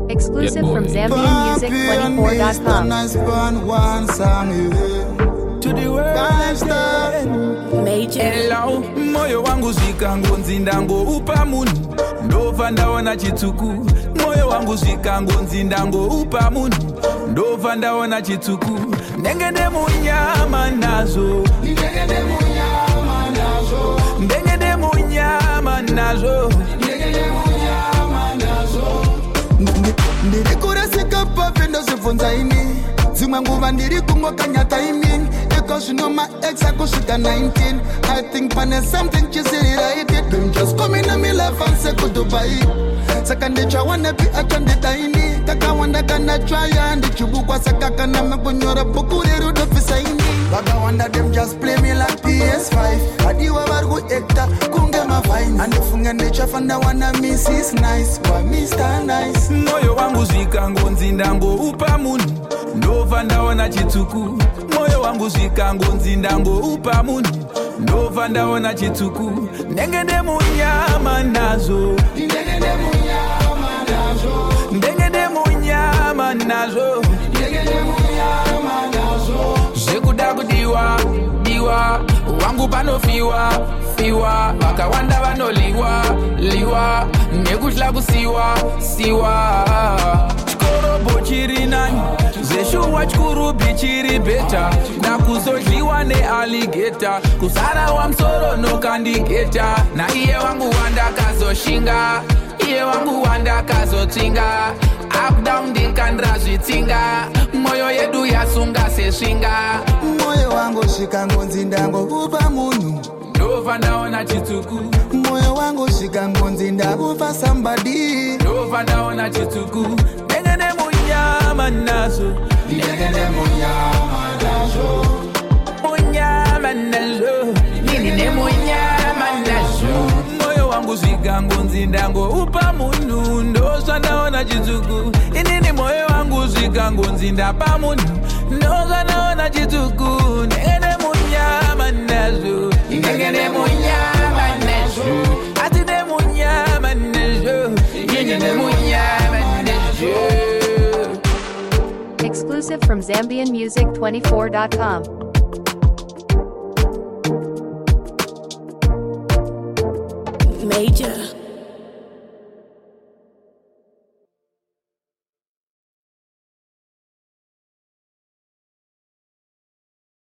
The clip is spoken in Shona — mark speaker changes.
Speaker 1: Exclusive from ZambianMusic24.com.
Speaker 2: To the world
Speaker 3: Major.
Speaker 2: Hello, moyo wangu zikango nzindango upa munu ndova ndaona chituku. Moyo wangu zikango nzindango upa munu ndova ndaona chituku. Ndengede munyama nazo, ndengede munyama nazo, ndengede munyama nazo, ndengede munyama nazo.
Speaker 4: Ndiri kurasika pavendo zifunza ini zimwe nguva ndiri kungoka timing because you know my ex akusvika 19. I think pane something chisiri right it them just come in me life and say kudubai saka ndichawana pi atanditaini kakawanda kana trya ndichibukwa saka kana makunyora bhuku rerudofisaini vakawanda them just play me like PS5 adiwa vari kuekta kunge mafine andifunga ndichafanda wana Mrs. Nice kwa Mr. Nice.
Speaker 2: Moyo wangu zikango nzindango upa munu ndova ndaona chituku. Moyo wangu zikango nzindango upa munu ndova ndaona chituku. Ndengede munyama nazo, ndengede munyama nazo, ndengede munyama nazo, ndengede munyama nazo. Zekuda kudiwa diwa wangu pano fiwa fiwa wakawanda vanoliwa liwa nekudla kusiwa siwa. Chikorobo chiri nani zeshuwa chikuru bichiri beta nakuzodliwa nealigeta kusara wa msoro nokandigeta na iye wangu wanda kazoshinga iye wangu wanda kazotinga up down dinkandra zvitinga moyo yedu yasunga sesvinga.
Speaker 4: Moyo wangu shikango nzindango upa munu
Speaker 2: ndova ndaona chituku.
Speaker 4: Moyo wangu shikango nzindango upa somebody
Speaker 2: ndova ndaona chituku. Ndengede munyama nazo, ndengede munyama nazo, munyama nazo, ndengede munyama nazo. Moyo wangu zikango nzindango upa munu ndova ndaona chituku. Inini moyo wangu zikango nzinda pa munu ndova ndaona chituku. Ndengede munyama nazo, ndengede munyama nazo, atide munyama nazo, ndengede munyama nazo.
Speaker 1: Exclusive from ZambianMusic24.com.
Speaker 3: Major.